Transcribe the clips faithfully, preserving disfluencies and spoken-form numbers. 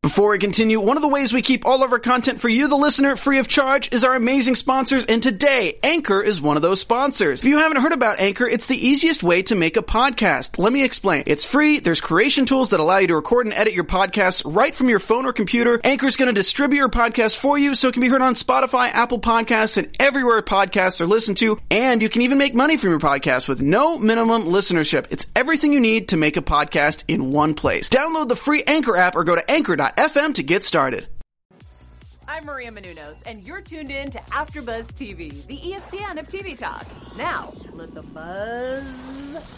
Before we continue, one of the ways we keep all of our content for you, the listener, free of charge is our amazing sponsors, and today, Anchor is one of those sponsors. If you haven't heard about Anchor, it's the easiest way to make a podcast. Let me explain. It's free, there's creation tools that allow you to record and edit your podcasts right from your phone or computer. Anchor is going to distribute your podcast for you so it can be heard on Spotify, Apple Podcasts, and everywhere podcasts are listened to, and you can even make money from your podcast with no minimum listenership. It's everything you need to make a podcast in one place. Download the free Anchor app or go to anchor dot f m to get started. I'm Maria Menounos, and you're tuned in to AfterBuzz T V, the E S P N of T V talk. Now, let the buzz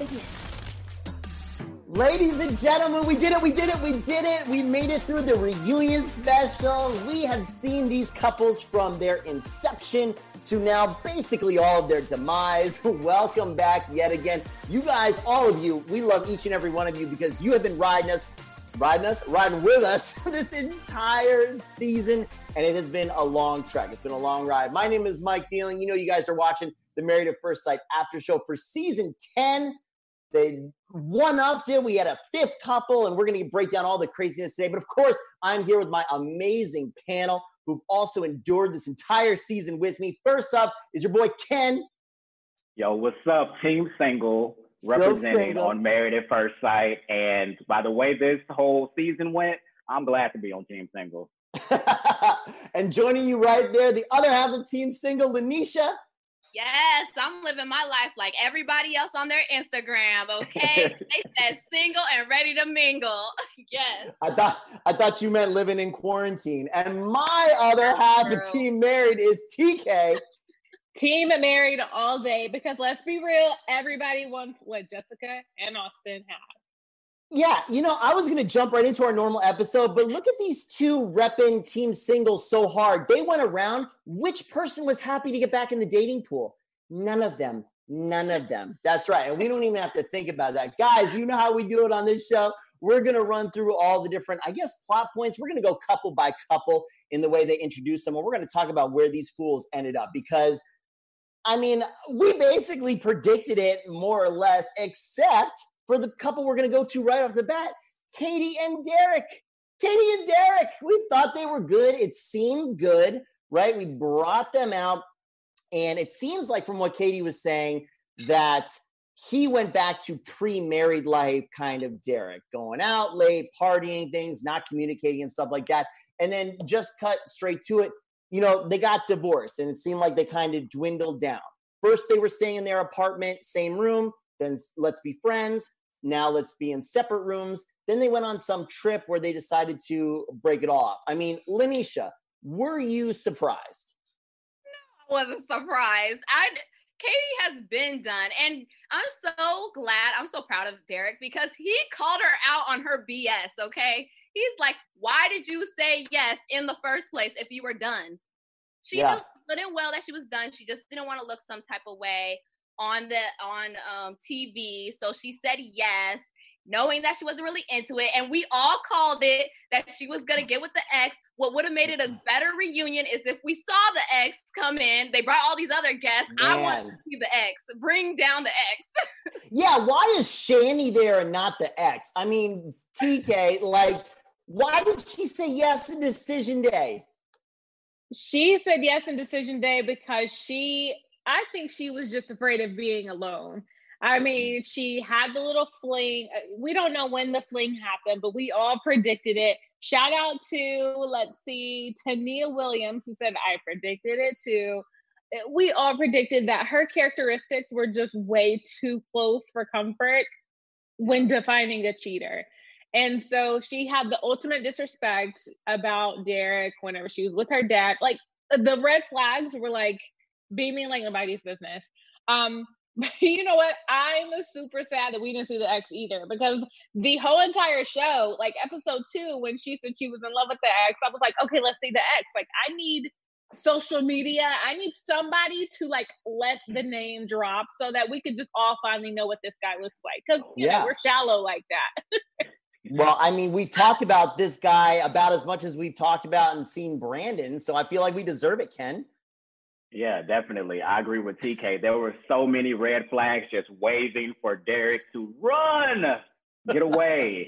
begin. Ladies and gentlemen, we did it, we did it, we did it. We made it through the reunion special. We have seen these couples from their inception to now basically all of their demise. Welcome back yet again. You guys, all of you, we love each and every one of you because you have been riding us Riding us, riding with us this entire season, and it has been a long trek. It's been a long ride. My name is Mike Dealing. You know, you guys are watching the Married at First Sight after show for season ten. They one-upped it. We had a fifth couple, and we're going to break down all the craziness today. But of course, I'm here with my amazing panel who've also endured this entire season with me. First up is your boy Ken. Yo, what's up, Team Single? Representing on Married at First Sight. And by the way this whole season went, I'm glad to be on Team Single. And joining you right there, the other half of Team Single, Lanisha. Yes, I'm living my life like everybody else on their Instagram, okay? They said single and ready to mingle. Yes. I thought I thought you meant living in quarantine. And my other half of Team Married is T K. Team Married all day, because let's be real, everybody wants what Jessica and Austin have. Yeah, you know, I was going to jump right into our normal episode, but look at these two repping Team Single so hard. They went around. Which person was happy to get back in the dating pool? None of them. None of them. That's right. And we don't even have to think about that. Guys, you know how we do it on this show. We're going to run through all the different, I guess, plot points. We're going to go couple by couple in the way they introduce them. And we're going to talk about where these fools ended up because I mean, we basically predicted it more or less, except for the couple we're going to go to right off the bat, Katie and Derek. Katie and Derek, we thought they were good. It seemed good, right? We brought them out, and it seems like from what Katie was saying that he went back to pre-married life kind of Derek, going out late, partying things, not communicating and stuff like that, and then just cut straight to it. You know, they got divorced, and it seemed like they kind of dwindled down. First, they were staying in their apartment, same room. Then let's be friends. Now let's be in separate rooms. Then they went on some trip where they decided to break it off. I mean, Lanisha, were you surprised? No, I wasn't surprised. I Katie has been done, and I'm so glad. I'm so proud of Derek because he called her out on her B S, okay? He's like, why did you say yes in the first place if you were done? She yeah. knew good and well that she was done. She just didn't want to look some type of way on the on um, T V. So she said yes, knowing that she wasn't really into it. And we all called it that she was going to get with the ex. What would have made it a better reunion is if we saw the ex come in. They brought all these other guests. Man. I want to see the ex. Bring down the ex. Yeah, why is Shani there and not the ex? I mean, T K, like, why did she say yes in Decision Day? She said yes in Decision Day because she, I think she was just afraid of being alone. I mean, she had the little fling. We don't know when the fling happened, but we all predicted it. Shout out to, let's see, Tania Williams, who said, I predicted it too. We all predicted that her characteristics were just way too close for comfort when defining a cheater. And so she had the ultimate disrespect about Derek whenever she was with her dad. Like, the red flags were like beaming like nobody's business. Um, you know what? I'm super sad that we didn't see the ex either, because the whole entire show, like episode two, when she said she was in love with the ex, I was like, okay, let's see the ex. Like, I need social media. I need somebody to like let the name drop so that we could just all finally know what this guy looks like. Because you yeah. know, we're shallow like that. Well, I mean, we've talked about this guy about as much as we've talked about and seen Brandon, so I feel like we deserve it, Ken. Yeah, definitely. I agree with T K. There were so many red flags just waving for Derek to run, get away.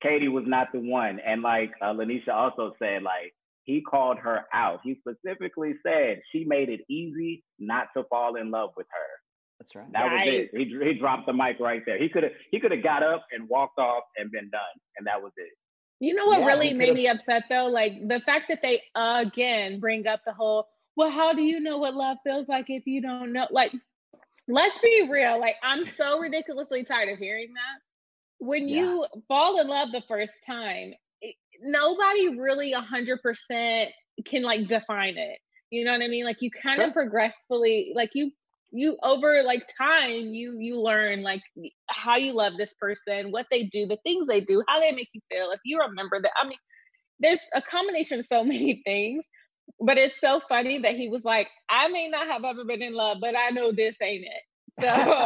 Katie was not the one. And like uh, Lanisha also said, like, he called her out. He specifically said she made it easy not to fall in love with her. That's right. That right. was it. He, he dropped the mic right there. He could have he could have got up and walked off and been done, and that was it. You know what Yeah, really he made could've- me upset though? Like the fact that they again bring up the whole, well, how do you know what love feels like if you don't know? Like, let's be real. Like, I'm so ridiculously tired of hearing that. When Yeah. you fall in love the first time, it, nobody really a hundred percent can like define it. You know what I mean? Like you kind Sure. of progressively, like you, you over like time, you, you learn like how you love this person, what they do, the things they do, how they make you feel. If you remember that, I mean, there's a combination of so many things, but it's so funny that he was like, I may not have ever been in love, but I know this ain't it. So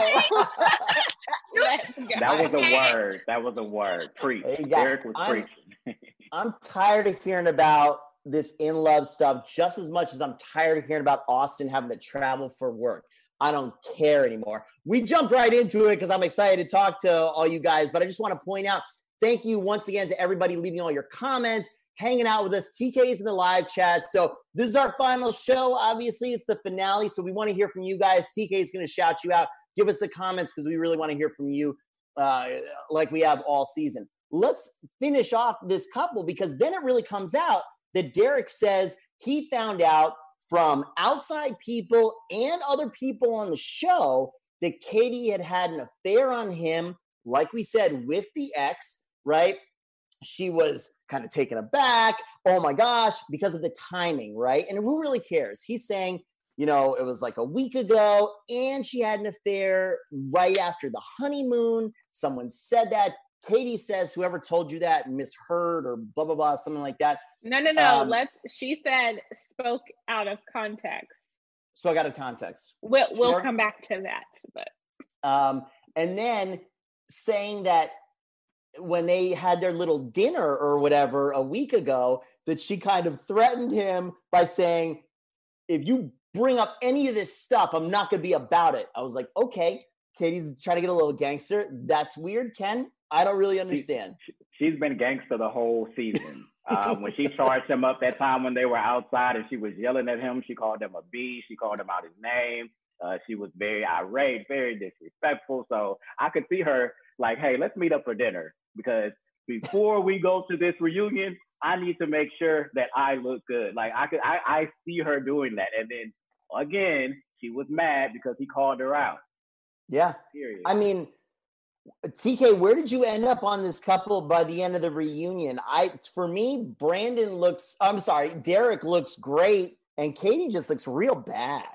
let's go. That was a word. That was a word. Preach. Hey, guys, Derek was I'm- preaching. I'm tired of hearing about this in love stuff just as much as I'm tired of hearing about Austin having to travel for work. I don't care anymore. We jumped right into it because I'm excited to talk to all you guys, but I just want to point out, thank you once again to everybody leaving all your comments, hanging out with us. T K's in the live chat. So this is our final show. Obviously, it's the finale, so we want to hear from you guys. T K is going to shout you out. Give us the comments because we really want to hear from you uh, like we have all season. Let's finish off this couple because then it really comes out that Derek says he found out from outside people and other people on the show that Katie had had an affair on him, like we said, with the ex, right? She was kind of taken aback. Oh my gosh, because of the timing, right? And who really cares? He's saying, you know, it was like a week ago and she had an affair right after the honeymoon. Someone said that. Katie says, whoever told you that misheard or blah, blah, blah, something like that. No, no, no. Um, Let's, she said, spoke out of context. Spoke out of context. We'll, we'll Sure. come back to that. But Um, and then saying that when they had their little dinner or whatever a week ago, that she kind of threatened him by saying, if you bring up any of this stuff, I'm not going to be about it. I was like, okay, Katie's trying to get a little gangster. That's weird, Ken. I don't really understand. She's been gangster the whole season. Um, when she charged him up that time when they were outside and she was yelling at him, she called him a B. She called him out his name. Uh, she was very irate, very disrespectful. So I could see her like, hey, let's meet up for dinner because before we go to this reunion, I need to make sure that I look good. Like I could, I, I see her doing that. And then again, she was mad because he called her out. Yeah. Period. I mean, T K, where did you end up on this couple by the end of the reunion? I, for me, Brandon looks, I'm sorry, Derek looks great and Katie just looks real bad.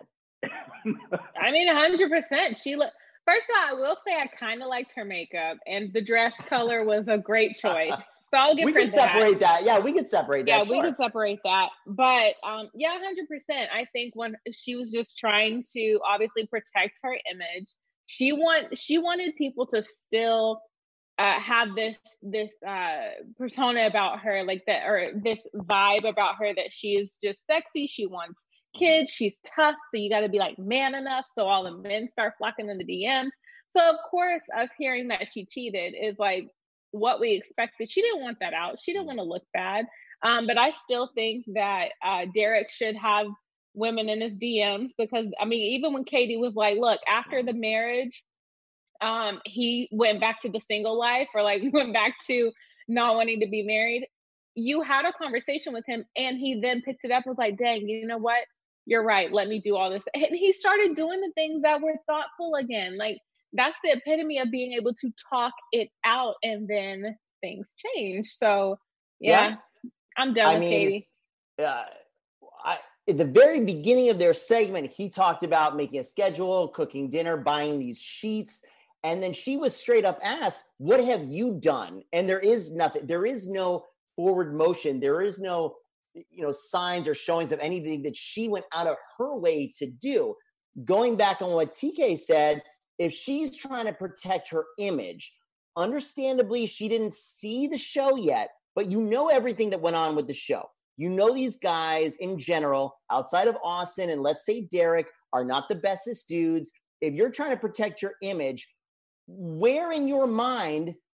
I mean, one hundred percent. She look. First of all, I will say I kind of liked her makeup and the dress color was a great choice. So I'll give We her can that. separate that. Yeah, we can separate Yeah, that. we sure. can separate that. But um, yeah, one hundred percent. I think when she was just trying to obviously protect her image, she want she wanted people to still uh, have this this uh, persona about her, like that, or this vibe about her that she is just sexy. She wants kids. She's tough. So you got to be like man enough. So all the men start flocking in the D Ms. So of course, us hearing that she cheated is like what we expected. She didn't want that out. She didn't want to look bad. Um, but I still think that uh, Derek should have women in his D Ms because, I mean, even when Katie was like, look, after the marriage, um, he went back to the single life or like went back to not wanting to be married. You had a conversation with him and he then picked it up and was like, dang, you know what? You're right. Let me do all this. And he started doing the things that were thoughtful again. Like, that's the epitome of being able to talk it out and then things change. So yeah, yeah. I'm done I with mean, Katie. Uh, I, at the very beginning of their segment, he talked about making a schedule, cooking dinner, buying these sheets. And then she was straight up asked, what have you done? And there is nothing. There is no forward motion. There is no, you know, signs or showings of anything that she went out of her way to do. Going back on what T K said, if she's trying to protect her image, understandably, she didn't see the show yet, but you know everything that went on with the show. You know these guys in general, outside of Austin and let's say Derek, are not the bestest dudes. If you're trying to protect your image, where in your mind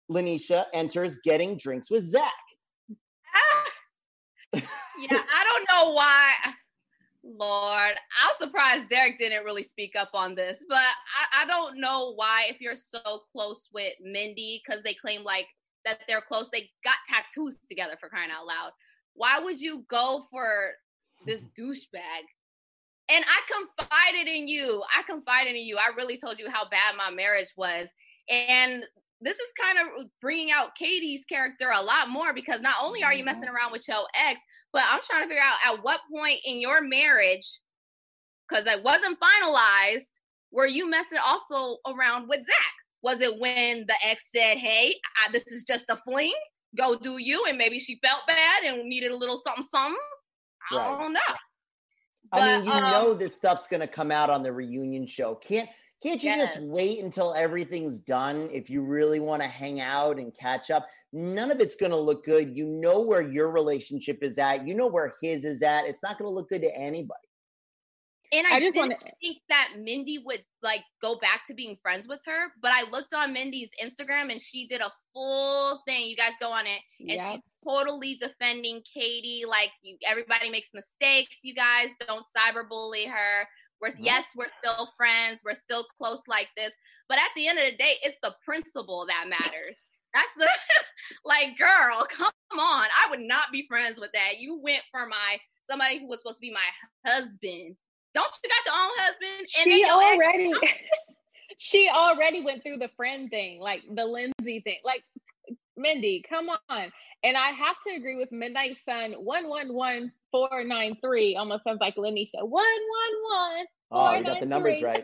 Lanisha enters getting drinks with Zach. Ah, yeah, I don't know why. Lord, I'm surprised Derek didn't really speak up on this, but I, I don't know why, if you're so close with Mindy, because they claim like that they're close, they got tattoos together, for crying out loud. Why would you go for this douchebag? And I confided in you. I confided in you. I really told you how bad my marriage was. And this is kind of bringing out Katie's character a lot more, because not only are you messing around with your ex, but I'm trying to figure out at what point in your marriage, because it wasn't finalized, were you messing also around with Zach? Was it when the ex said, hey, I, this is just a fling, go do you, and maybe she felt bad and needed a little something, something? I Right. don't know. I But, mean, you um, know that stuff's going to come out on the reunion show. Can't can't you Yes. just wait until everything's done if you really want to hang out and catch up? None of it's going to look good. You know where your relationship is at. You know where his is at. It's not going to look good to anybody. And I, I just didn't wanna- think that Mindy would like go back to being friends with her, but I looked on Mindy's Instagram and she did a full thing. You guys go on it, and Yep. she's totally defending Katie. Like, you, everybody makes mistakes. You guys don't cyberbully her. We're yes, we're still friends. We're still close like this. But at the end of the day, it's the principle that matters. That's the like, girl, come on. I would not be friends with that. You went for my somebody who was supposed to be my husband. Don't you got your own husband? And She then your ex- already, she already went through the friend thing, like the Lindsay thing. Like, Mindy, come on. And I have to agree with Midnight Sun. One one one four nine three almost sounds like Lanisha. One one one. Oh, you got the numbers right.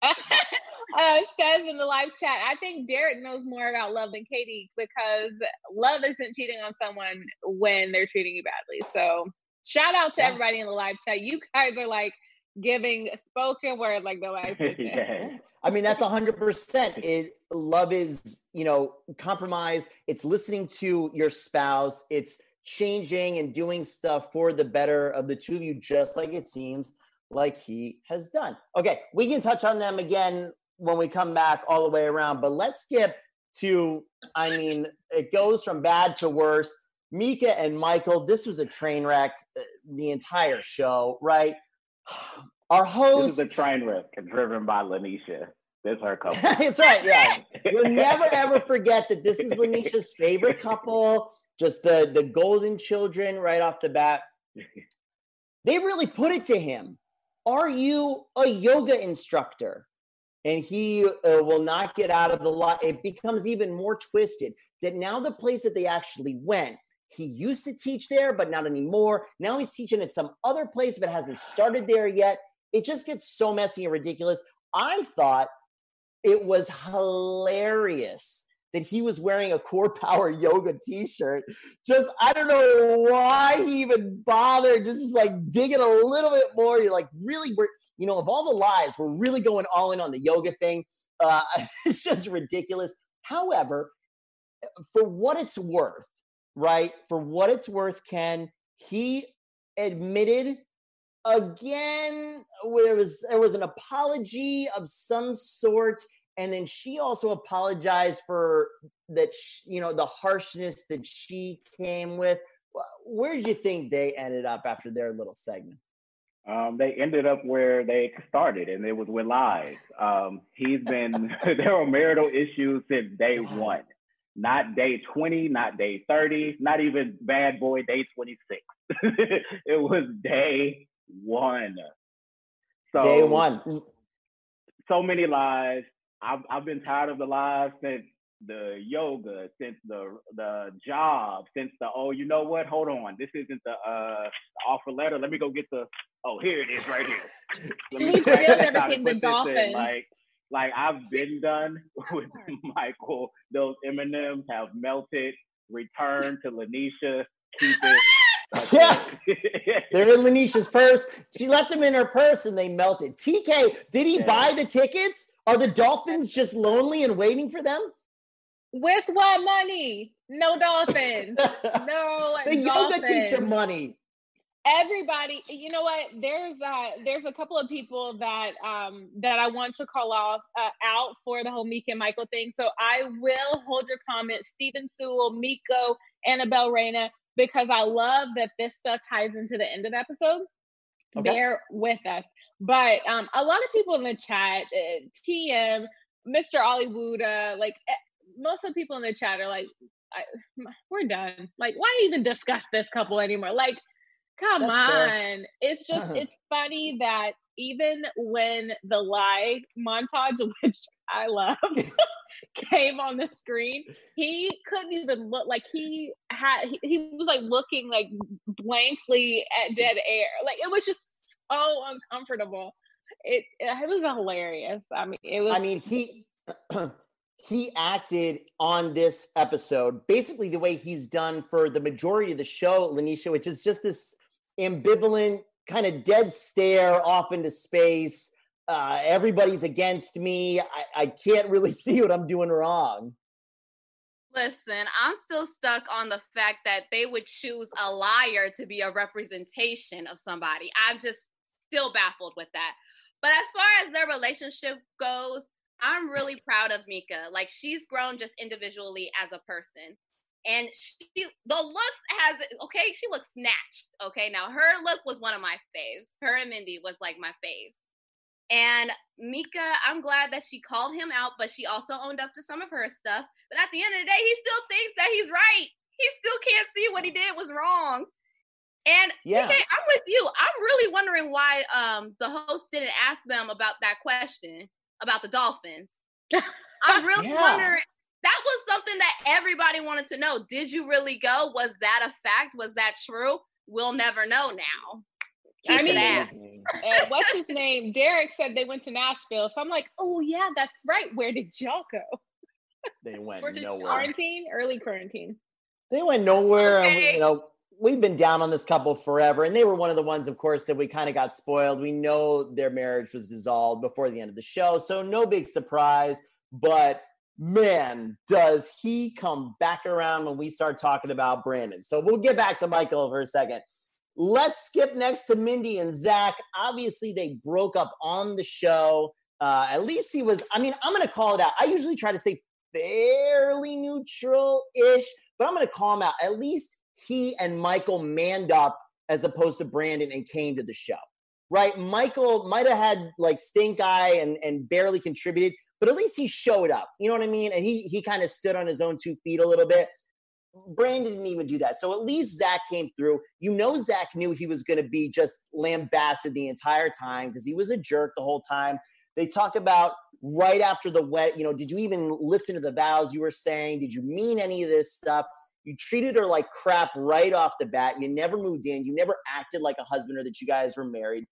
uh, says in the live chat, I think Derek knows more about love than Katie, because love isn't cheating on someone when they're treating you badly. So shout out to Yeah. everybody in the live chat. You guys are like giving spoken word like nobody. Yes. I mean, that's one hundred percent. It love is, you know, compromise. It's listening to your spouse. It's changing and doing stuff for the better of the two of you, just like it seems like he has done. Okay, we can touch on them again when we come back all the way around, but let's skip to, I mean, it goes from bad to worse. Mika and Michael, this was a train wreck, uh, the entire show, right? Our host. This is a train wreck driven by Lanisha. This is her couple. That's right, yeah. We'll never ever forget that this is Lanisha's favorite couple, just the, the golden children right off the bat. They really put it to him. Are you a yoga instructor? And he uh, will not get out of the lot. It becomes even more twisted that now the place that they actually went, he used to teach there, but not anymore. Now he's teaching at some other place, but hasn't started there yet. It just gets so messy and ridiculous. I thought it was hilarious that he was wearing a Core Power Yoga t-shirt. Just, I don't know why he even bothered. Just like digging a little bit more. You're like, really, we're, you know, of all the lies, we're really going all in on the yoga thing. Uh, it's just ridiculous. However, for what it's worth, right? For what it's worth, Ken, he admitted again, there was, there was an apology of some sort. And then she also apologized for that, you know, the harshness that she came with. Where did you think they ended up after their little segment? Um, they ended up where they started, and it was with lies. Um, he's been, there were marital issues since day one. Not day twenty, not day thirty, not even bad boy day twenty-six. It was day one. So, Day one. So many lies. I've, I've been tired of the lies since the yoga, since the the job, since the, oh, you know what? Hold on. This isn't the, uh, the offer letter. Let me go get the, oh, here it is right here. Let We've grab still this never out and seen the put this in. dolphin. Like, like I've been done with Michael. Those M and M's have melted. Return to Lanisha. Keep it. Yeah, they're in Lanisha's purse. She left them in her purse and they melted. T K, did he Yeah. buy the tickets? Are the Dolphins just lonely and waiting for them? With what money? No dolphins. No The yoga dolphins. teacher money. everybody, you know what? There's uh there's a couple of people that um that I want to call off uh, out for the whole Mika and Michael thing. So I will hold your comments, Steven Sewell, Miko, Annabelle Reyna, because I love that this stuff ties into the end of the episode. Okay. Bear with us. But um a lot of people in the chat, uh, T M, Mister Hollywood, uh, like uh, most of the people in the chat are like, I, we're done. Like, why even discuss this couple anymore? Like, come That's on. Fair. It's just, it's funny that even when the lie montage, which I love, came on the screen, he couldn't even look, like he had, he, he was like looking like blankly at dead air. Like, it was just so uncomfortable. It, it was hilarious. I mean, it was. I mean, he, he acted on this episode basically the way he's done for the majority of the show, Lanisha, which is just this ambivalent kind of dead stare off into space. Uh, everybody's against me. I, I can't really see what I'm doing wrong. Listen, I'm still stuck on the fact that they would choose a liar to be a representation of somebody. I'm just still baffled with that. But as far as their relationship goes, I'm really proud of Mika. Like, she's grown just individually as a person. And she, the looks has, okay, she looks snatched. Okay, now her look was one of my faves. Her and Mindy was like my faves. And Mika, I'm glad that she called him out, but she also owned up to some of her stuff. But at the end of the day, he still thinks that he's right. He still can't see what he did was wrong. And yeah. Mika, I'm with you. I'm really wondering why um, the host didn't ask them about that question about the dolphins. I'm really yeah. wondering. That was something that everybody wanted to know. Did you really go? Was that a fact? Was that true? We'll never know now. He I mean, uh, what's his name? Derek said they went to Nashville. So I'm like, oh, yeah, that's right. Where did y'all go? They went nowhere. Quarantine, early quarantine. They went nowhere. Okay. And we, you know, we've been down on this couple forever. And they were one of the ones, of course, that we kind of got spoiled. We know their marriage was dissolved before the end of the show. So no big surprise. But man, does he come back around when we start talking about Brandon. So we'll get back to Michael for a second. Let's skip next to Mindy and Zach. Obviously, they broke up on the show. Uh, at least he was, I mean, I'm going to call it out. I usually try to stay fairly neutral-ish, but I'm going to call him out. At least he and Michael manned up as opposed to Brandon and came to the show, right? Michael might have had like stink eye and, and barely contributed, but at least he showed up. You know what I mean? And he he kind of stood on his own two feet a little bit. Brandon didn't even do that. So at least Zach came through. You know, Zach knew he was going to be just lambasted the entire time because he was a jerk the whole time. They talk about right after the wed, you know, did you even listen to the vows you were saying? Did you mean any of this stuff? You treated her like crap right off the bat. You never moved in. You never acted like a husband or that you guys were married.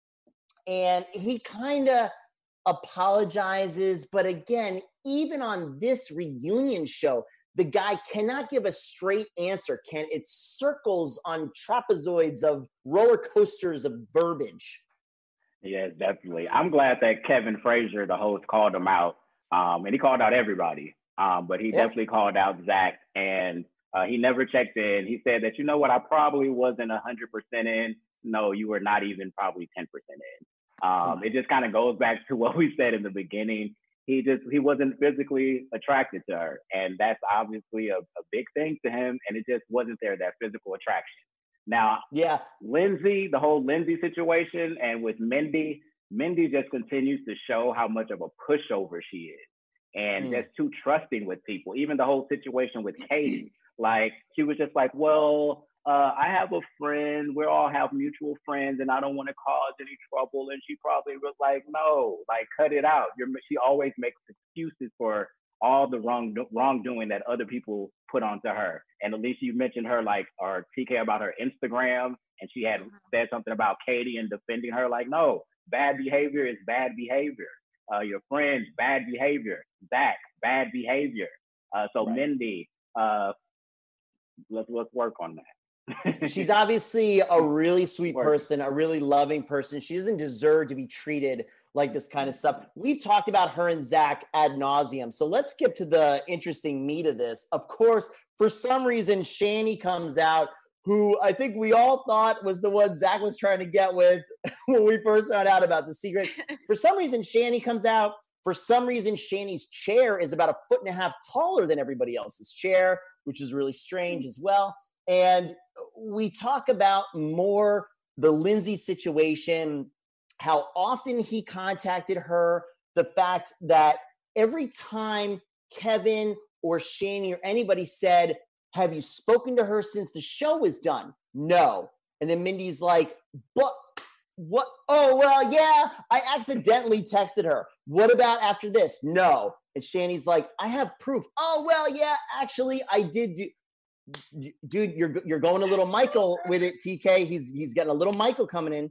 And he kind of apologizes. But again, even on this reunion show, the guy cannot give a straight answer. Can it circles on trapezoids of roller coasters of verbiage. Yeah, definitely. I'm glad that Kevin Frazier, the host, called him out. Um, and he called out everybody. Um, but he yeah. definitely called out Zach. And uh, he never checked in. He said that, you know what, I probably wasn't one hundred percent in. No, you were not even probably ten percent in. Um, it just kind of goes back to what we said in the beginning. He just, he wasn't physically attracted to her. And that's obviously a, a big thing to him. And it just wasn't there, that physical attraction. Now, yeah, Lindsay, the whole Lindsay situation, and with Mindy, Mindy just continues to show how much of a pushover she is and mm. just too trusting with people. Even the whole situation with Katie, like she was just like, well, uh, I have a friend, we all have mutual friends and I don't want to cause any trouble. And she probably was like, no, like cut it out. You're, she always makes excuses for all the wrong wrongdoing that other people put onto her. And Alicia, you mentioned her, like, or T K about her Instagram, and she had said something about Katie and defending her. Like, no, bad behavior is bad behavior. Uh, your friends, bad behavior. Zach, bad behavior. Uh, so right. Mindy, uh, let's let's work on that. She's obviously a really sweet person, a really loving person. She doesn't deserve to be treated like this kind of stuff. We've talked about her and Zach ad nauseum. So let's skip to the interesting meat of this. Of course, for some reason, Shani comes out, who I think we all thought was the one Zach was trying to get with when we first found out about the secret. For some reason, Shani comes out. For some reason, Shani's chair is about a foot and a half taller than everybody else's chair, which is really strange as well. And we talk about more the Lindsay situation, how often he contacted her, the fact that every time Kevin or Shani or anybody said, have you spoken to her since the show was done? No. And then Mindy's like, but what? Oh, well, yeah, I accidentally texted her. What about after this? No. And Shani's like, I have proof. Oh, well, yeah, actually, I did do. Dude, you're you're going a little Michael with it, T K. He's he's getting a little Michael coming in.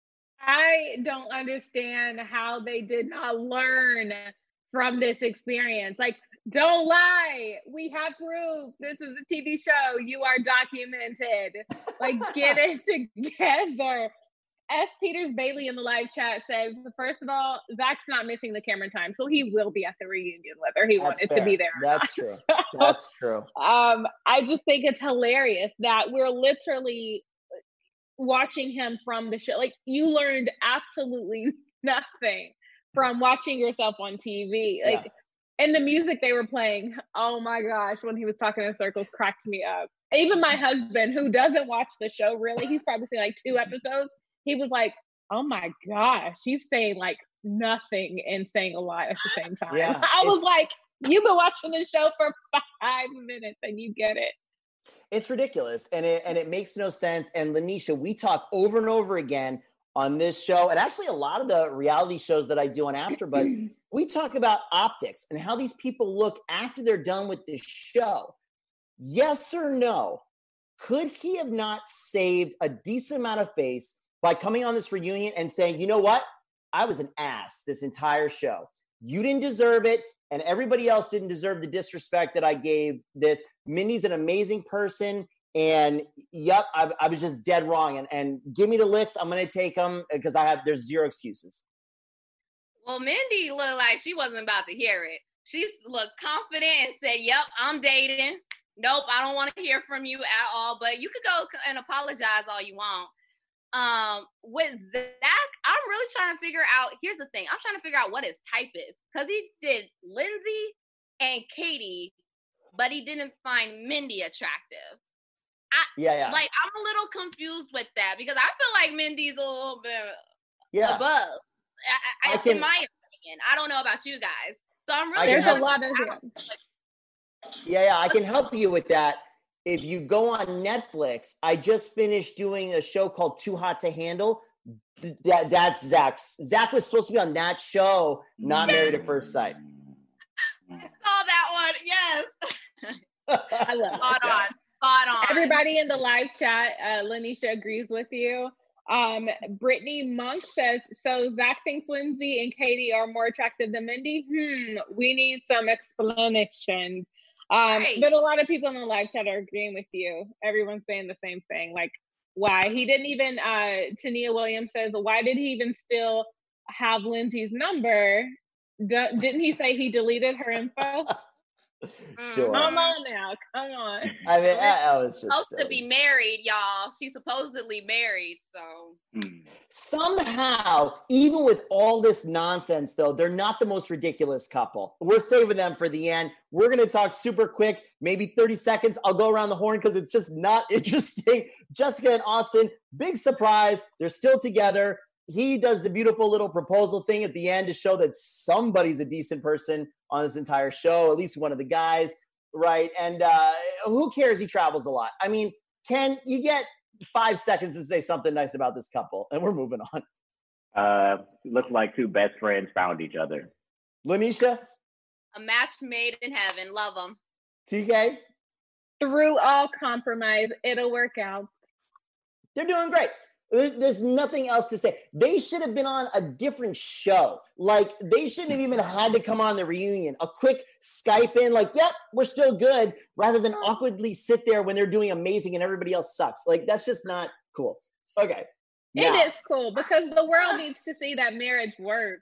I don't understand how they did not learn from this experience. Like, don't lie. We have proof. This is a T V show. You are documented. Like, get it together. S. Peters Bailey in the live chat says, first of all, Zach's not missing the camera time, so he will be at the reunion, whether he That's wanted fair. to be there or That's not. true. So, That's true. Um, I just think it's hilarious that we're literally watching him from the show. Like, you learned absolutely nothing from watching yourself on T V. Like, yeah. And the music they were playing, oh my gosh, when he was talking in circles, cracked me up. Even my husband, who doesn't watch the show really, he's probably seen like two episodes. He was like, oh my gosh, he's saying like nothing and saying a lot at the same time. Yeah, I was like, you've been watching the show for five minutes and you get it. It's ridiculous. And it, and it makes no sense. And Lanisha, we talk over and over again on this show, and actually a lot of the reality shows that I do on AfterBuzz, we talk about optics and how these people look after they're done with the show. Yes or no? Could he have not saved a decent amount of face by coming on this reunion and saying, you know what? I was an ass this entire show. You didn't deserve it, and everybody else didn't deserve the disrespect that I gave this. Mindy's an amazing person, and yep, I, I was just dead wrong. And, and give me the licks. I'm going to take them because I have, there's zero excuses. Well, Mindy looked like she wasn't about to hear it. She looked confident and said, yep, I'm dating. Nope, I don't want to hear from you at all, but you could go and apologize all you want. Um, with Zach, I'm really trying to figure out, here's the thing. I'm trying to figure out what his type is, because he did Lindsay and Katie, but he didn't find Mindy attractive. I, yeah, yeah. Like, I'm a little confused with that, because I feel like Mindy's a little bit yeah. above. I, I, I can, in my opinion. I don't know about you guys. So I'm really There's trying a lot of Yeah, yeah, I can help you with that. If you go on Netflix, I just finished doing a show called Too Hot to Handle. That that's Zach's. Zach was supposed to be on that show, not Married at First Sight. I saw that one. Yes. I love Spot on. Spot on. Everybody in the live chat, uh, Lanisha agrees with you. Um, Brittany Monk says, so Zach thinks Lindsay and Katie are more attractive than Mindy? Hmm, we need some explanations. Um, right. But a lot of people in the live chat are agreeing with you. Everyone's saying the same thing. Like, why? He didn't even, uh, Tania Williams says, why did he even still have Lindsay's number? D- didn't he say he deleted her info? Sure. Come on now. Come on. I mean, I, I was just supposed silly. to be married, y'all. She's supposedly married, so. Somehow, even with all this nonsense, though, they're not the most ridiculous couple. We're saving them for the end. We're going to talk super quick, maybe thirty seconds. I'll go around the horn because it's just not interesting. Jessica and Austin, big surprise. They're still together. He does the beautiful little proposal thing at the end to show that somebody's a decent person on this entire show, at least one of the guys, right? And uh, who cares? He travels a lot. I mean, Ken, you get five seconds to say something nice about this couple, and we're moving on. Uh, looks like two best friends found each other. Lanisha? A match made in heaven. Love them. T K? Through all compromise, it'll work out. They're doing great. There's nothing else to say. They should have been on a different show. Like, they shouldn't have even had to come on the reunion. A quick Skype in, like, yep, we're still good, rather than awkwardly sit there when they're doing amazing and everybody else sucks. Like, that's just not cool. Okay. Now. It is cool because the world needs to see that marriage works.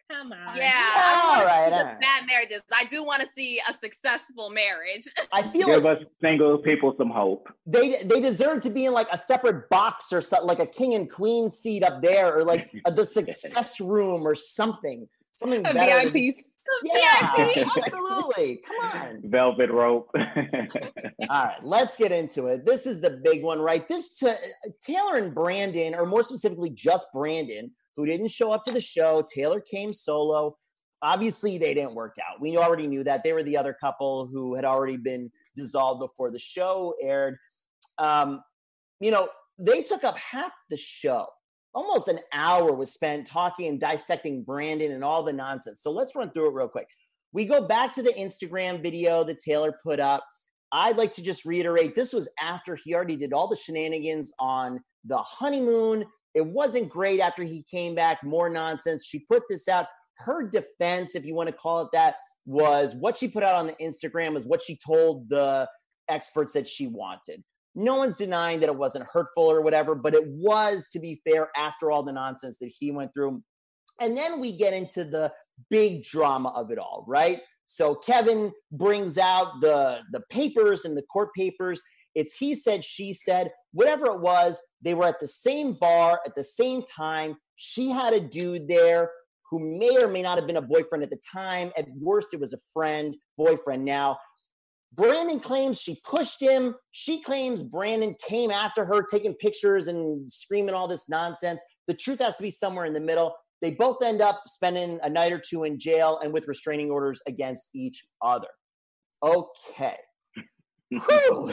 Come on. Yeah, I don't All want right, to see all just right. bad marriages. I do want to see a successful marriage. I feel Give like us single people some hope. they they deserve to be in like a separate box or something, like a king and queen seat up there, or like a, the success room or something, something A better. V I than P. just- Yeah, absolutely. Come on. Velvet rope. All right, let's get into it. This is the big one, right? This t- Taylor and Brandon, or more specifically, just Brandon, who didn't show up to the show. Taylor came solo. Obviously, they didn't work out. We already knew that. They were the other couple who had already been dissolved before the show aired. Um, you know, they took up half the show. Almost an hour was spent talking and dissecting Brandon and all the nonsense. So let's run through it real quick. We go back to the Instagram video that Taylor put up. I'd like to just reiterate, this was after he already did all the shenanigans on the honeymoon. It wasn't great after he came back, more nonsense. She put this out. Her defense, if you want to call it that, was what she put out on the Instagram was what she told the experts that she wanted. No one's denying that it wasn't hurtful or whatever, but it was, to be fair, after all the nonsense that he went through. And then we get into the big drama of it all, right? So Kevin brings out the, the papers and the court papers. It's he said, she said, whatever it was. They were at the same bar at the same time. She had a dude there who may or may not have been a boyfriend at the time. At worst, it was a friend, boyfriend now. Brandon claims she pushed him. She claims Brandon came after her, taking pictures and screaming all this nonsense. The truth has to be somewhere in the middle. They both end up spending a night or two in jail and with restraining orders against each other. Okay. Whew.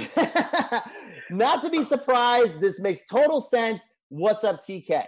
Not to be surprised. This makes total sense. What's up, T K?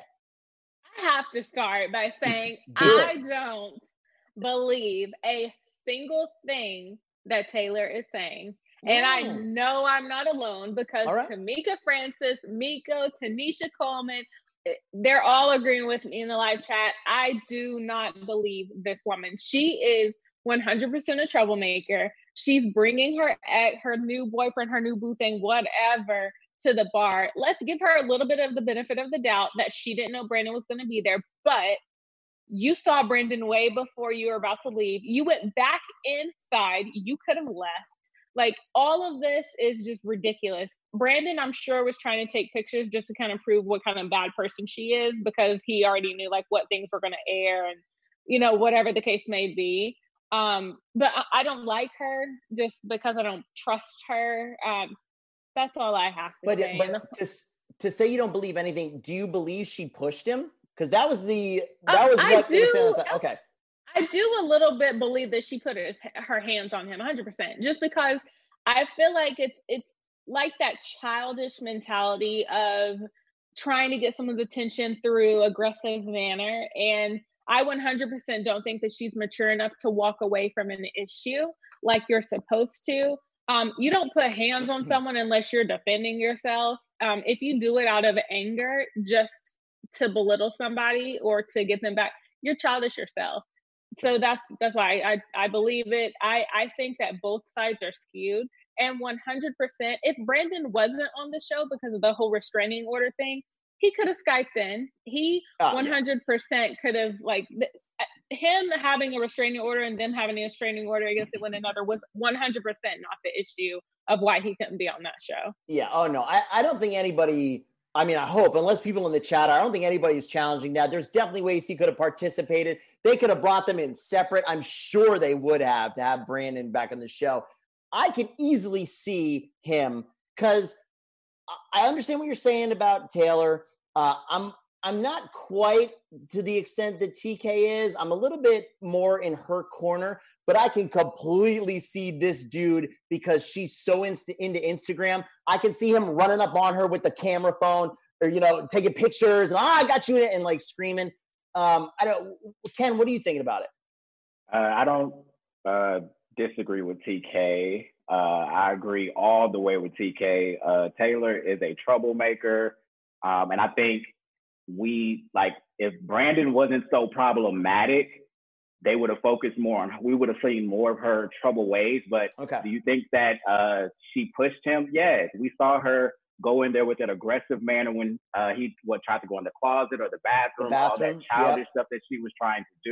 I have to start by saying Do I it. don't believe a single thing that Taylor is saying. And I Yeah. know I'm not alone because All right. Tamika Francis, Miko, Tanisha Coleman, eh, they're all agreeing with me in the live chat. I do not believe this woman. She is one hundred percent a troublemaker. She's bringing her ex, her new boyfriend, her new boo thing, whatever, to the bar. Let's give her a little bit of the benefit of the doubt that she didn't know Brandon was going to be there. But you saw Brandon way before you were about to leave. You went back inside. You could have left. Like, all of this is just ridiculous. Brandon, I'm sure, was trying to take pictures just to kind of prove what kind of bad person she is, because he already knew like what things were going to air and, you know, whatever the case may be. Um, but I, I don't like her just because I don't trust her. Um, that's all I have to But, say. but to, to say you don't believe anything, do you believe she pushed him? Because that was the that Uh, was I what they were saying. do. Outside. Okay. I do a little bit believe that she put her, her hands on him one hundred percent, just because I feel like it's it's like that childish mentality of trying to get someone's attention through aggressive manner. And I one hundred percent don't think that she's mature enough to walk away from an issue like you're supposed to. Um, you don't put hands on someone unless you're defending yourself. Um, if you do it out of anger, just to belittle somebody or to get them back, you're childish yourself. So that's that's why I, I believe it. I, I think that both sides are skewed. And one hundred percent, if Brandon wasn't on the show because of the whole restraining order thing, he could have Skyped in. He Oh, one hundred percent could have, like, th- him having a restraining order and them having a restraining order against one another was one hundred percent not the issue of why he couldn't be on that show. Yeah. Oh, no. I, I don't think anybody, I mean, I hope, unless people in the chat, I don't think anybody's challenging that. There's definitely ways he could have participated. They could have brought them in separate. I'm sure they would have to have Brandon back on the show. I can easily see him because I understand what you're saying about Taylor. Uh, I'm I'm not quite to the extent that T K is. I'm a little bit more in her corner, but I can completely see this dude because she's so inst- into Instagram. I can see him running up on her with the camera phone or, you know, taking pictures and, oh, I got you in it, and like screaming. Um, I don't, Ken, what are you thinking about it? Uh, I don't uh, disagree with T K. Uh, I agree all the way with T K. Uh, Taylor is a troublemaker. Um, and I think we, like, if Brandon wasn't so problematic, they would have focused more on, we would have seen more of her trouble ways. But Okay. do you think that uh, she pushed him? Yes. We saw her go in there with an aggressive manner when uh, he what tried to go in the closet or the bathroom, The all bathroom, that childish yep. stuff that she was trying to do.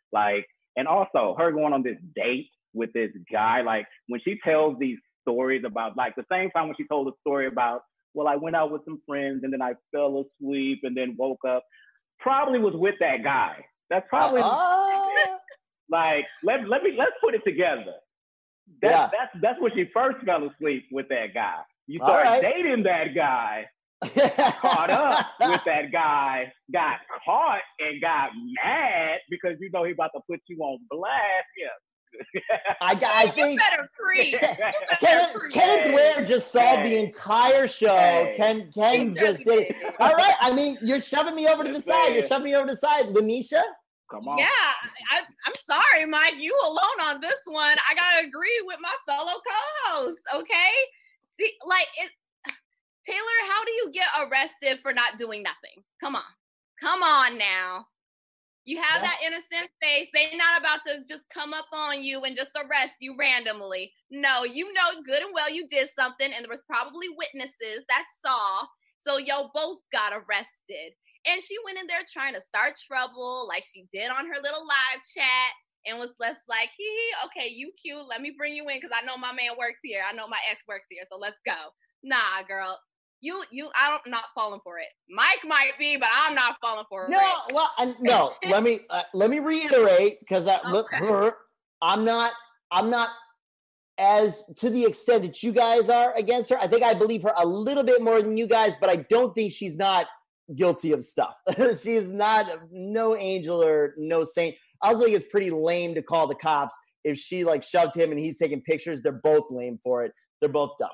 Like, and also her going on this date with this guy, like when she tells these stories about, like the same time when she told a story about, well, I went out with some friends and then I fell asleep and then woke up, probably was with that guy. That's probably uh, like, let, let me, let's put it together. That's, yeah. that's, that's when she first fell asleep with that guy. You start right. dating that guy, caught up with that guy, got caught and got mad because you know he about to put you on blast. Yeah. I, I you think better preach. You better Kenneth, preach. Kenneth Ware just saw Hey. the entire show. Hey. Ken Ken He just really did it. did. All right. I mean, you're shoving me over to the Just side. You're saying. shoving me over to the side. Lanisha? Come on. Yeah, I, I'm sorry, Mike. You alone on this one. I gotta agree with my fellow co-hosts. Okay, see, like it, Taylor. How do you get arrested for not doing nothing? Come on, come on now. You have Yeah. that innocent face. They're not about to just come up on you and just arrest you randomly. No, you know good and well you did something, and there was probably witnesses that saw. So y'all both got arrested. And she went in there trying to start trouble like she did on her little live chat and was less like, hee hee, okay, you cute. Let me bring you in because I know my man works here. I know my ex works here. So let's go. Nah, girl. You, you, I don't, I'm not falling for it. Mike might be, but I'm not falling for No, it. well, uh, no. let me uh, let me reiterate because I look, Okay. I'm not I'm not as to the extent that you guys are against her. I think I believe her a little bit more than you guys, but I don't think she's not guilty of stuff. She's not no angel or no saint. I also think it's pretty lame to call the cops if she like shoved him and he's taking pictures. They're both lame for it. They're both dumb.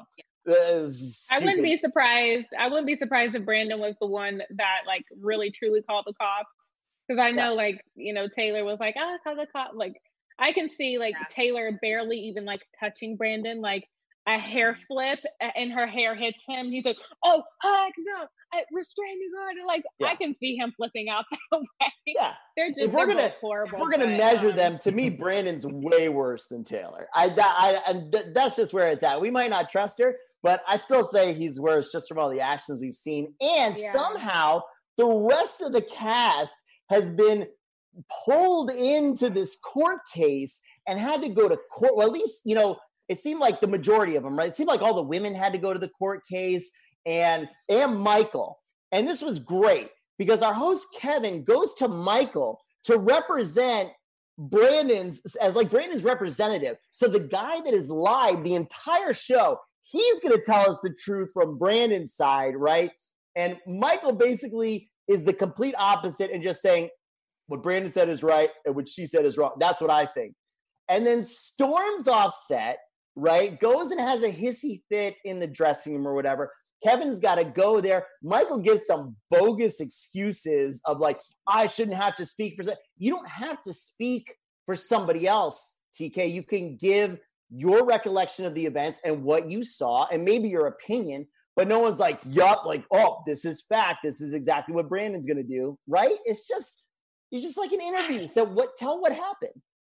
I wouldn't be surprised. I wouldn't be surprised if Brandon was the one that like really truly called the cops. Because I know, Yeah. like, you know, Taylor was like, ah, call the cop. Like, I can see like Yeah. Taylor barely even like touching Brandon, like a hair flip and her hair hits him. He's like, oh, heck no, I restraining order. Like, Yeah. I can see him flipping out that way. Yeah. They're just If we're they're gonna both horrible. if we're gonna but, measure um, them, to me, Brandon's way worse than Taylor. I, I and th- that's just where it's at. We might not trust her, but I still say he's worse just from all the actions we've seen. And Yeah. somehow the rest of the cast has been pulled into this court case and had to go to court. Well, at least, you know, it seemed like the majority of them, right? It seemed like all the women had to go to the court case and, and Michael. And this was great because our host, Kevin, goes to Michael to represent Brandon's, as like Brandon's representative. So the guy that has lied the entire show, he's going to tell us the truth from Brandon's side, right? And Michael basically is the complete opposite and just saying, what Brandon said is right and what she said is wrong. That's what I think. And then storms off set, right? Goes and has a hissy fit in the dressing room or whatever. Kevin's got to go there. Michael gives some bogus excuses of like, I shouldn't have to speak for some. You don't have to speak for somebody else, T K. You can give your recollection of the events and what you saw and maybe your opinion, but no one's like, yup, like, oh, this is fact. This is exactly what Brandon's going to do, right? It's just, you're just like an interview. So what, tell what happened.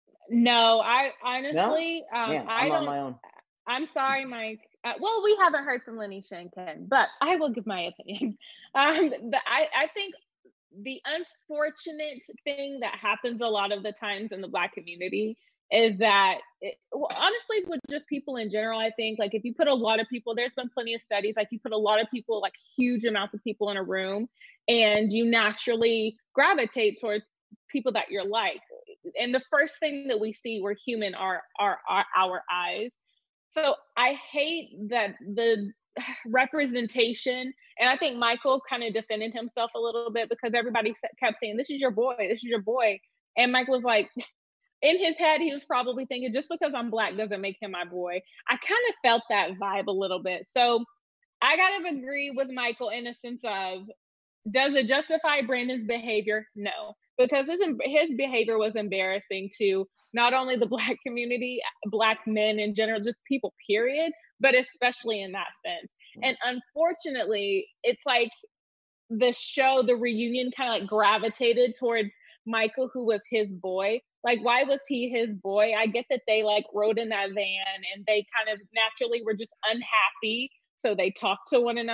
No, I honestly, No? um, Man, I I'm don't. on my own. I'm sorry, Mike. Uh, well, we haven't heard from Lanisha and Ken, but I will give my opinion. Um, the, I, I think the unfortunate thing that happens a lot of the times in the Black community is that, it, well, honestly, with just people in general, I think, like, if you put a lot of people, there's been plenty of studies, like, you put a lot of people, like, huge amounts of people in a room, and you naturally gravitate towards people that you're like. And the first thing that we see, we're human, are, are, are our eyes. So I hate that the representation, and I think Michael kind of defended himself a little bit because everybody kept saying, this is your boy, this is your boy. And Mike was like, in his head, he was probably thinking, just because I'm Black doesn't make him my boy. I kind of felt that vibe a little bit. So I gotta agree with Michael in a sense of, does it justify Brandon's behavior? No, because his his behavior was embarrassing to not only the Black community, Black men in general, just people, period, but especially in that sense. And unfortunately, it's like the show, the reunion kind of like gravitated towards Michael, who was his boy. Like, why was he his boy? I get that they like rode in that van and they kind of naturally were just unhappy. So they talked to one another.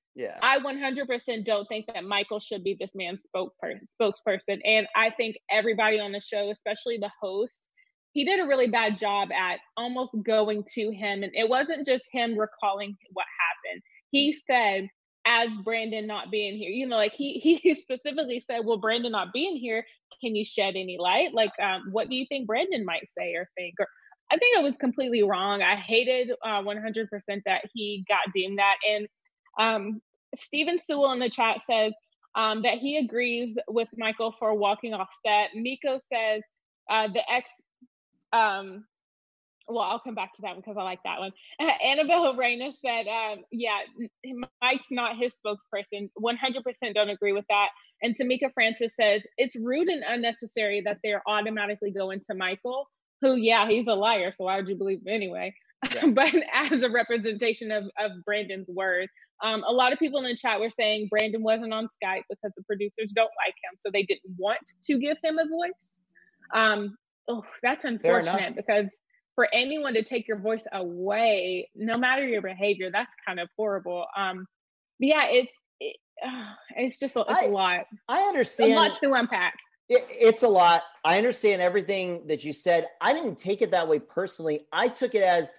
Yeah. I one hundred percent don't think that Michael should be this man's spokesperson. spokesperson. And I think everybody on the show, especially the host, he did a really bad job at almost going to him. And it wasn't just him recalling what happened. He said, as Brandon not being here, you know, like he he specifically said, well, Brandon not being here, can you shed any light? Like, um, what do you think Brandon might say or think? Or I think it was completely wrong. I hated uh, one hundred percent that he got deemed that. And um, Steven Sewell in the chat says um, that he agrees with Michael for walking off set. Miko says uh, the ex, um, well, I'll come back to that one because I like that one. Uh, Annabelle Reyna said, um, yeah, Mike's not his spokesperson. one hundred percent don't agree with that. And Tamika Francis says, it's rude and unnecessary that they're automatically going to Michael, who, yeah, he's a liar, so why would you believe him anyway? Yeah. But as a representation of, of Brandon's word, um, a lot of people in the chat were saying Brandon wasn't on Skype because the producers don't like him, so they didn't want to give him a voice. Um, oh, that's unfortunate because for anyone to take your voice away, no matter your behavior, that's kind of horrible. Um, but yeah, it's it, uh, it's just a, it's I, a lot. I understand. A lot to unpack. It, it's a lot. I understand everything that you said. I didn't take it that way personally. I took it as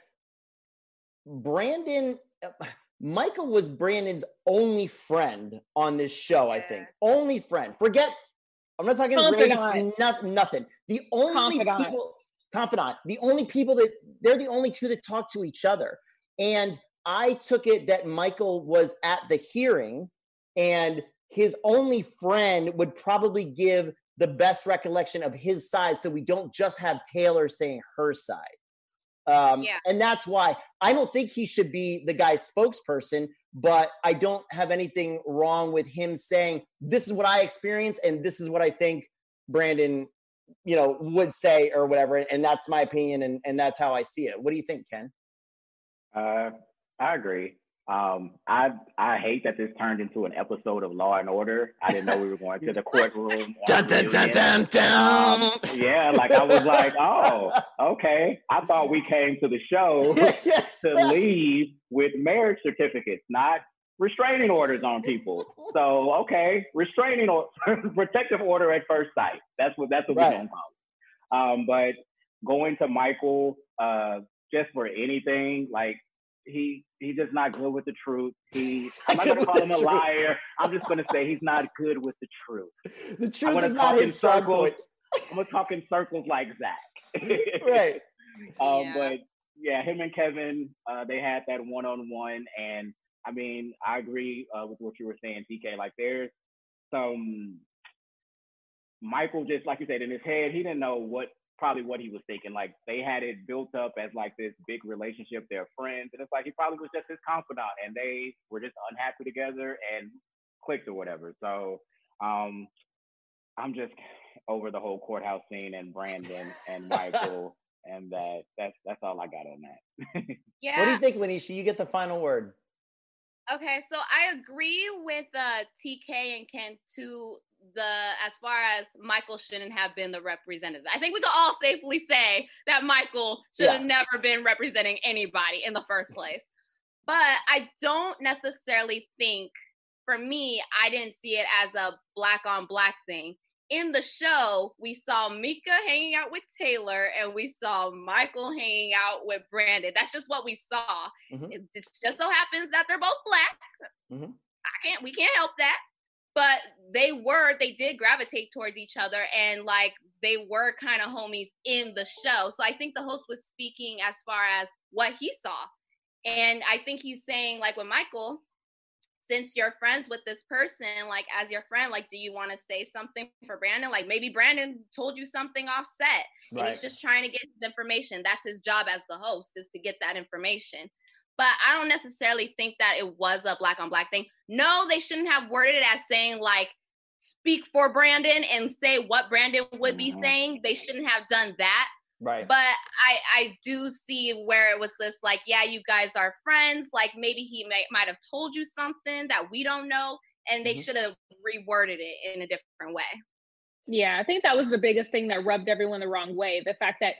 Brandon. Michael was Brandon's only friend on this show. I think only friend. Forget. I'm not talking Confidant. race. Not, nothing. The only Confidant. people. Confidant. The only people that they're the only two that talk to each other. And I took it that Michael was at the hearing and his only friend would probably give the best recollection of his side. So we don't just have Taylor saying her side. Um, yeah. And that's why I don't think he should be the guy's spokesperson, but I don't have anything wrong with him saying, this is what I experienced. And this is what I think Brandon you know, would say or whatever. And that's my opinion. And, and that's how I see it. What do you think, Ken? Uh, I agree. Um, I, I hate that this turned into an episode of Law and Order. I didn't know we were going to the courtroom. dun, dun, dun, dun, dun. Um, yeah. Like I was like, oh, okay. I thought we came to the show to leave with marriage certificates, not restraining orders on people. So, okay, restraining or protective order at first sight. That's what that's what right. we're going to call it. Um, but going to Michael, uh, just for anything, like he he's just not good with the truth. He I'm not going to call him a truth. liar. I'm just going to say he's not good with the truth. The truth is not his strong point. I'm going to talk in circles like Zach. Right. Um, yeah. But yeah, him and Kevin, uh, they had that one-on-one, and I mean, I agree uh, with what you were saying, T K. Like, there's some Michael, just like you said, in his head, he didn't know what probably what he was thinking. Like, they had it built up as like this big relationship. They're friends, and it's like he probably was just his confidant, and they were just unhappy together and clicked or whatever. So, um, I'm just over the whole courthouse scene and Brandon and Michael, and that that's that's all I got on that. Yeah. What do you think, Lanisha? You get the final word. Okay, so I agree with uh, T K and Ken to the as far as Michael shouldn't have been the representative. I think we can all safely say that Michael should yeah. have never been representing anybody in the first place. But I don't necessarily think, for me, I didn't see it as a black on black thing. In the show, we saw Mika hanging out with Taylor and we saw Michael hanging out with Brandon. That's just what we saw. Mm-hmm. It, it just so happens that they're both black. Mm-hmm. I can't, we can't help that. But they were, they did gravitate towards each other and like they were kind of homies in the show. So I think the host was speaking as far as what he saw. And I think he's saying like with Michael, since you're friends with this person, like as your friend, like, do you want to say something for Brandon? Like maybe Brandon told you something off set and right. he's just trying to get his information. That's his job as the host, is to get that information. But I don't necessarily think that it was a black on black thing. No, they shouldn't have worded it as saying like, speak for Brandon and say what Brandon would be mm-hmm. saying. They shouldn't have done that. Right. But I, I do see where it was this like, yeah, you guys are friends. Like maybe he may, might have told you something that we don't know. And they mm-hmm. should have reworded it in a different way. Yeah, I think that was the biggest thing that rubbed everyone the wrong way. The fact that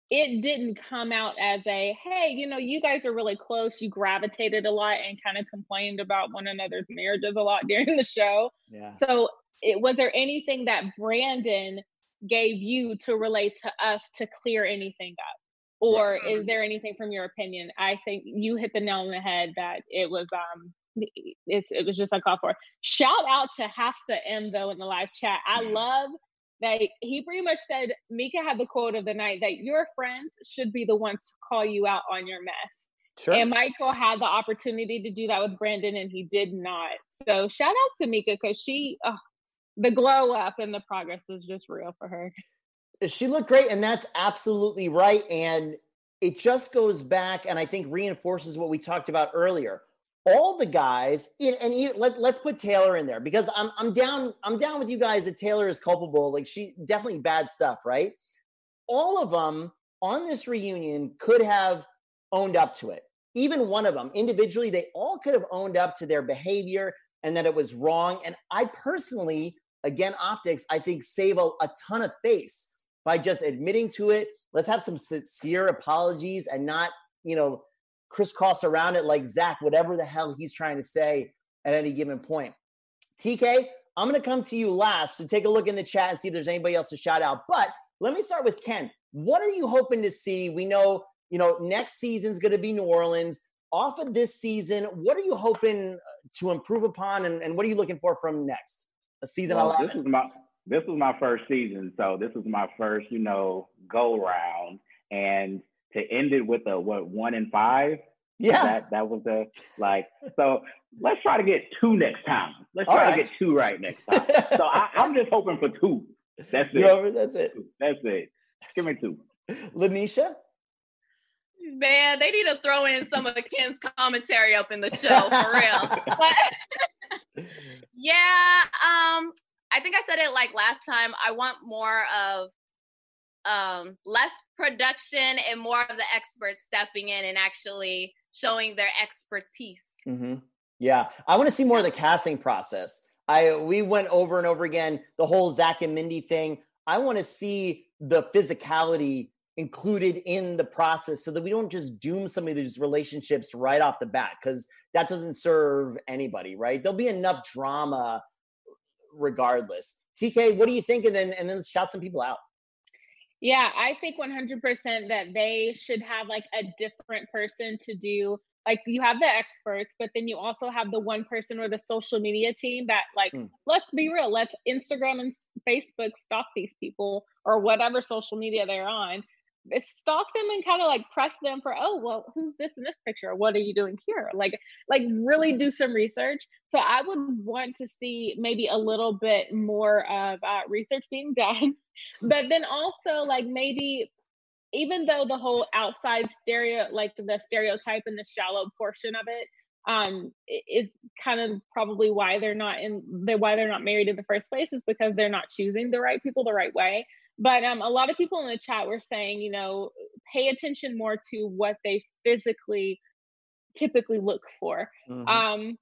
it didn't come out as a, hey, you know, you guys are really close. You gravitated a lot and kind of complained about one another's marriages a lot during the show. Yeah. So it, was there anything that Brandon gave you to relate to us to clear anything up? Or yeah. is there anything from your opinion? I think you hit the nail on the head that it was, um, it's, it was just a call for. Shout out to Hafsa M though in the live chat. I love that he pretty much said, Mika had the quote of the night that your friends should be the ones to call you out on your mess. Sure. And Michael had the opportunity to do that with Brandon and he did not. So shout out to Mika because she, oh, the glow up and the progress was just real for her. She looked great, and that's absolutely right. And it just goes back and I think reinforces what we talked about earlier. All the guys, and even, let, let's put Taylor in there because I'm I'm down I'm down with you guys that Taylor is culpable. Like she definitely bad stuff, right? All of them on this reunion could have owned up to it. Even one of them individually, they all could have owned up to their behavior and that it was wrong. And I personally, again, optics, I think save a, a ton of face by just admitting to it. Let's have some sincere apologies and not, you know, crisscross around it like Zach, whatever the hell he's trying to say at any given point. T K, I'm going to come to you last. So take a look in the chat and see if there's anybody else to shout out. But let me start with Ken. What are you hoping to see? We know, you know, next season's going to be New Orleans. Off of this season, what are you hoping to improve upon? And, and what are you looking for from next? A season well, eleven? This was my, this was my first season. So this was my first, you know, go round. And to end it with a what one and five, yeah, that that was the like. So let's try to get two next time. Let's try right. to get two right next time. So I, I'm just hoping for two. That's it. No, that's it. That's it. Give me two. Lanisha? Man, they need to throw in some of Ken's commentary up in the show for real. But yeah, um, I think I said it like last time. I want more of. Um, less production and more of the experts stepping in and actually showing their expertise. Mm-hmm. Yeah. I want to see more of the casting process. I, we went over and over again, the whole Zach and Mindy thing. I want to see the physicality included in the process so that we don't just doom some of these relationships right off the bat, because that doesn't serve anybody, right? There'll be enough drama regardless. T K, what do you think? And then, and then shout some people out. Yeah, I think one hundred percent that they should have like a different person to do. Like you have the experts, but then you also have the one person or the social media team that like, mm. let's be real, let's Instagram and Facebook stalk these people or whatever social media they're on. Stalk them and kind of like press them for, oh, well, who's this in this picture? What are you doing here? Like, like really do some research. So I would want to see maybe a little bit more of uh, research being done, but then also like maybe, even though the whole outside stereo, like the stereotype and the shallow portion of it, um, is kind of probably why they're not in, they're why they're not married in the first place is because they're not choosing the right people the right way. But um, a lot of people in the chat were saying, you know, pay attention more to what they physically typically look for. Mm-hmm. Um,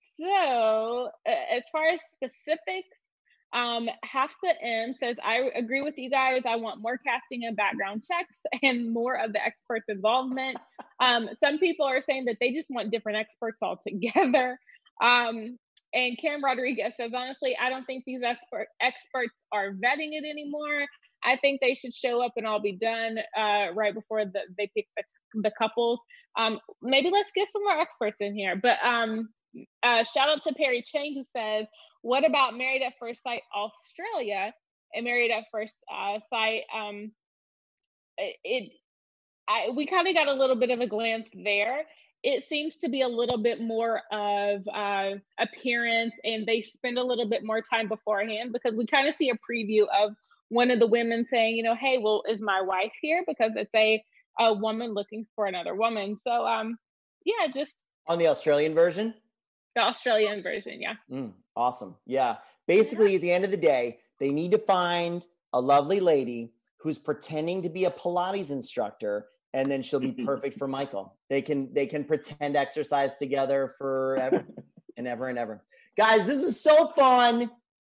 so uh, as far as specifics, um, Hafsa M says, I agree with you guys. I want more casting and background checks and more of the experts' involvement. Um, some people are saying that they just want different experts altogether. Um, and Kim Rodriguez says, honestly, I don't think these expert experts are vetting it anymore. I think they should show up and all be done uh, right before the, they pick the, the couples. Um, maybe let's get some more experts in here. But um, uh, shout out to Perry Chang, who says, what about Married at First Sight Australia and Married at First uh, Sight? Um, it, it I, we kind of got a little bit of a glance there. It seems to be a little bit more of uh, appearance, and they spend a little bit more time beforehand because we kind of see a preview of one of the women saying, you know, hey, well, is my wife here? Because it's a, a woman looking for another woman. So, um, yeah, just on the Australian version. The Australian version, yeah. Mm, awesome. Yeah. Basically, at the end of the day, they need to find a lovely lady who's pretending to be a Pilates instructor, and then she'll be perfect for Michael. They can they can pretend exercise together forever and ever and ever. Guys, this is so fun.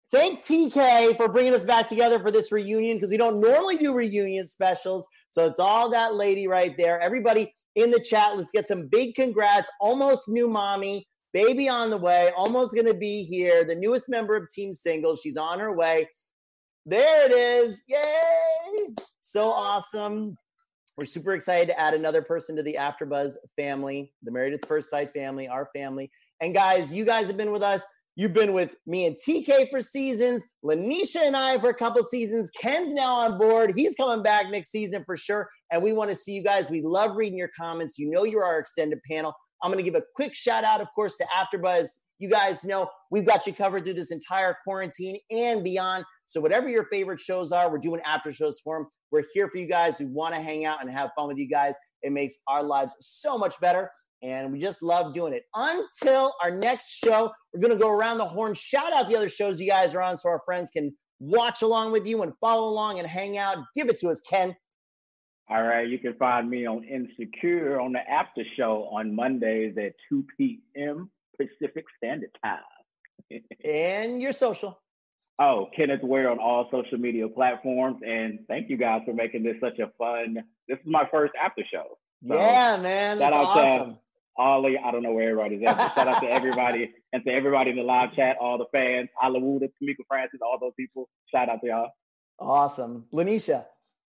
thank T K for bringing us back together for this reunion, because we don't normally do reunion specials. So it's all that lady right there. Everybody in the chat, let's get some big congrats. Almost new mommy, baby on the way, almost going to be here. The newest member of Team Singles. She's on her way. There it is. Yay. So awesome. We're super excited to add another person to the AfterBuzz family, the Married at First Sight family, our family. And guys, you guys have been with us. You've been with me and T K for seasons, Lanisha and I for a couple seasons. Ken's now on board. He's coming back next season for sure. And we want to see you guys. We love reading your comments. You know you're our extended panel. I'm going to give a quick shout out, of course, to AfterBuzz. You guys know we've got you covered through this entire quarantine and beyond. So whatever your favorite shows are, we're doing after shows for them. We're here for you guys. We want to hang out and have fun with you guys. It makes our lives so much better. And we just love doing it. Until our next show, we're going to go around the horn, shout out the other shows you guys are on so our friends can watch along with you and follow along and hang out. Give it to us, Ken. All right. You can find me on Insecure on the after show on Mondays at two p.m. Pacific Standard Time. And your social. Oh, Kenneth Ware on all social media platforms. And thank you guys for making this such a fun, this is my first after show. So yeah, man. That's shout out awesome. To all of you, I don't know where everybody's at, but shout out to everybody and to everybody in the live chat, all the fans, Hollywood, Tamika Francis, all those people. Shout out to y'all. Awesome. Lanisha.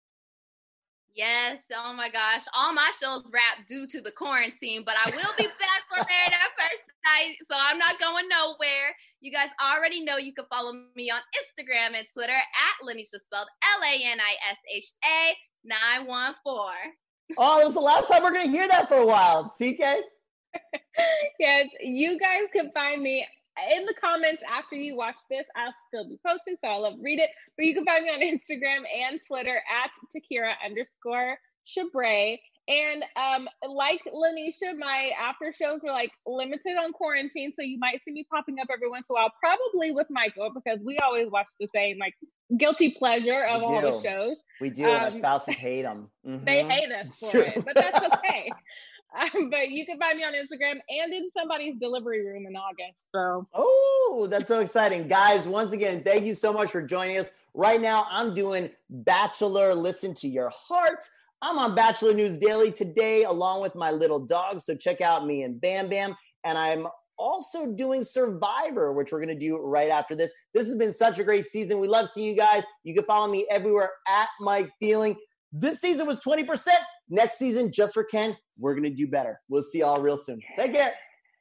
Yes, oh my gosh. All my shows wrap due to the quarantine, but I will be back for Married at First Sight, so I'm not going nowhere. You guys already know you can follow me on Instagram and Twitter at Lanisha, spelled L A N I S H A nine one four. Oh, this is the last time we're going to hear that for a while. T K? Yes, you guys can find me in the comments after you watch this. I'll still be posting, so I'll love to read it. But you can find me on Instagram and Twitter at Takira underscore Chabray. And um, like Lanisha, my after shows are like limited on quarantine, so you might see me popping up every once in a while, probably with Michael, because we always watch the same like guilty pleasure of all the shows. We do, um, and our spouses hate them. Mm-hmm. They hate us it's for true. it, but that's okay. Um, but you can find me on Instagram and in somebody's delivery room in August. So, oh, that's so exciting. Guys, once again, thank you so much for joining us. Right now, I'm doing Bachelor Listen to Your Heart. I'm on Bachelor News Daily today, along with my little dog. So check out me and Bam Bam. And I'm also doing Survivor, which we're going to do right after this. This has been such a great season. We love seeing you guys. You can follow me everywhere at Mike Feeling. This season was twenty percent. Next season, just for Ken, we're going to do better. We'll see y'all real soon. Take care.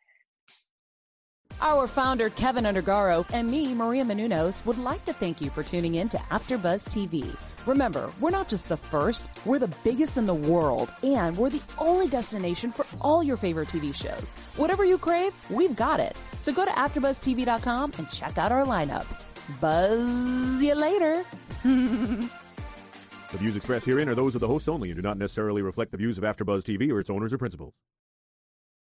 Our founder, Kevin Undergaro, and me, Maria Menounos, would like to thank you for tuning in to AfterBuzz T V. Remember, we're not just the first, we're the biggest in the world, and we're the only destination for all your favorite T V shows. Whatever you crave, we've got it. So go to after buzz T V dot com and check out our lineup. Buzz you later. The views expressed herein are those of the hosts only and do not necessarily reflect the views of AfterBuzz T V or its owners or principals.